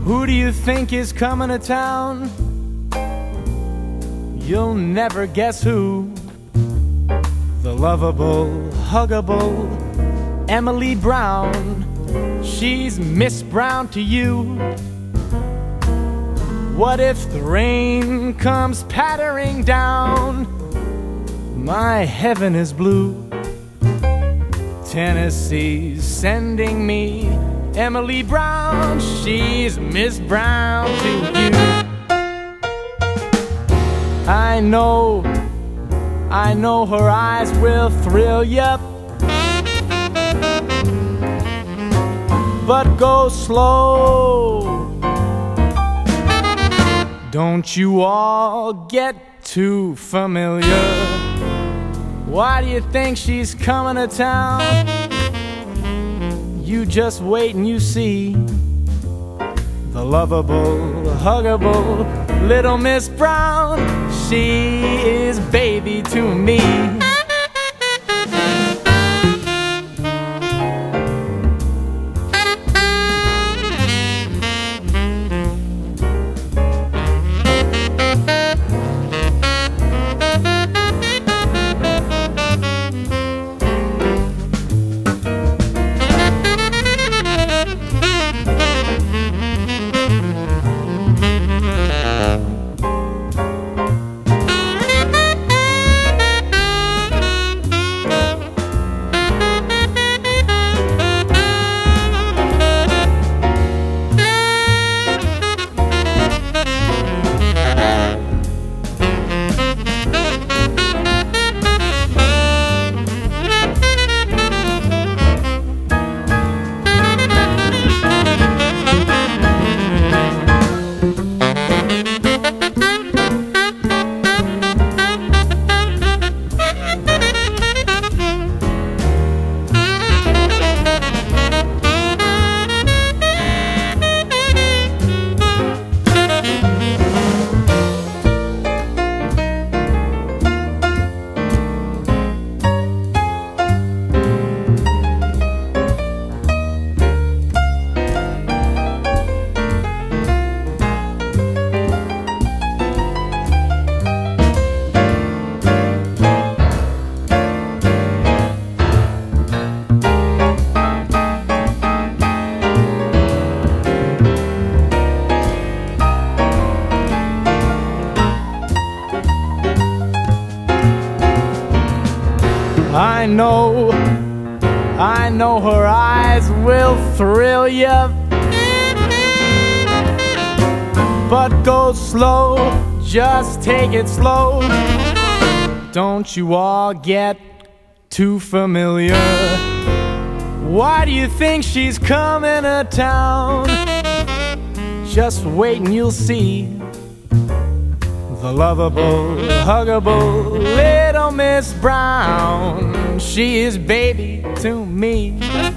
Who do you think is coming to town? You'll never guess who. The lovable, huggable Emily Brown. She's Miss Brown to you. What if the rain comes pattering down? My heaven is blue. Tennessee's sending me Emily Brown. She's Miss Brown to you. I know her eyes will thrill ya, but go slow. Don't you all get too familiar. Why do you think she's coming to town? You just wait and you see. The lovable, huggable little Miss Brown. She is baby to me. I know her eyes will thrill ya, but go slow, just take it slow. Don't you all get too familiar. Why do you think she's coming to town? Just wait and you'll see. The lovable, huggable little Miss Brown. She is baby to me.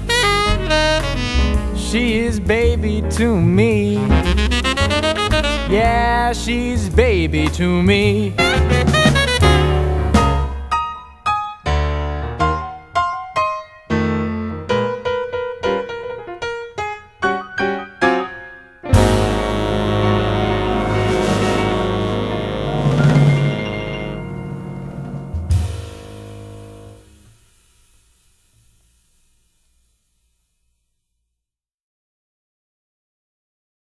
She is baby to me. Yeah, she's baby to me.